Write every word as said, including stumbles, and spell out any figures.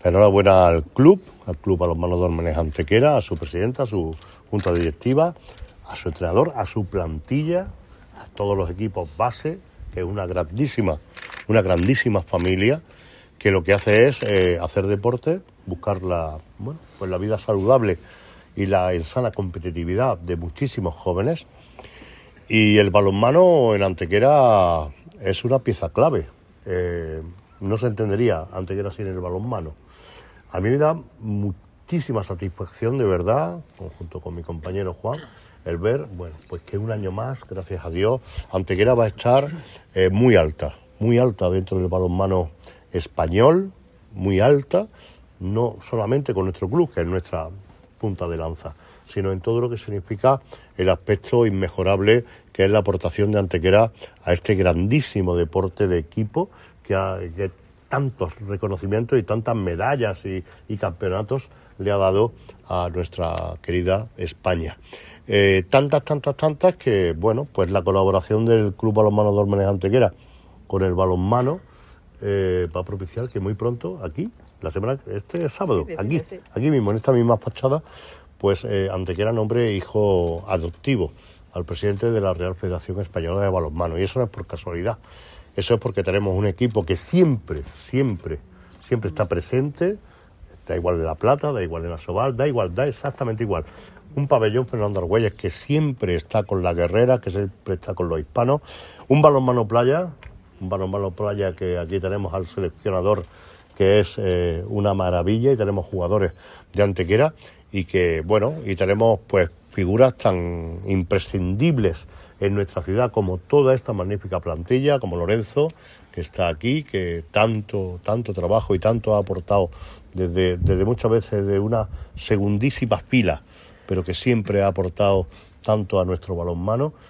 Enhorabuena al club, al Club Balonmano Dólmenes Antequera, a su presidenta, a su junta directiva, a su entrenador, a su plantilla, a todos los equipos base, que es una grandísima, una grandísima familia que lo que hace es eh, hacer deporte, buscar la, bueno, pues la vida saludable y la sana competitividad de muchísimos jóvenes. Y el balonmano en Antequera es una pieza clave. Eh, no se entendería Antequera sin el balonmano. A mí me da muchísima satisfacción, de verdad, junto con mi compañero Juan, el ver, bueno, pues que un año más, gracias a Dios, Antequera va a estar eh, muy alta, muy alta dentro del balonmano español, muy alta, no solamente con nuestro club, que es nuestra punta de lanza, sino en todo lo que significa el aspecto inmejorable que es la aportación de Antequera a este grandísimo deporte de equipo que, ha, que tantos reconocimientos y tantas medallas y, y campeonatos le ha dado a nuestra querida España. Eh, tantas, tantas, tantas que, bueno, pues la colaboración del Club Balonmano Dólmenes Antequera con el balonmano eh, va a propiciar que muy pronto, aquí, la semana, este sábado, sí, aquí, sí. aquí mismo, en esta misma fachada, pues eh, Antequera nombre hijo adoptivo al presidente de la Real Federación Española de Balonmano. Y eso no es por casualidad. Eso es porque tenemos un equipo que siempre, siempre, siempre está presente, da igual en La Plata, da igual en Asobal, da igual, da exactamente igual. Un pabellón Fernando Argüelles que siempre está con la guerrera, que siempre está con los hispanos. Un balonmano playa, un balonmano playa que aquí tenemos al seleccionador, que es eh, una maravilla, y tenemos jugadores de Antequera, y que, bueno, y tenemos pues figuras tan imprescindibles en nuestra ciudad como toda esta magnífica plantilla, como Lorenzo, que está aquí, que tanto, tanto trabajo y tanto ha aportado desde, desde muchas veces de una segundísima fila, pero que siempre ha aportado tanto a nuestro balonmano,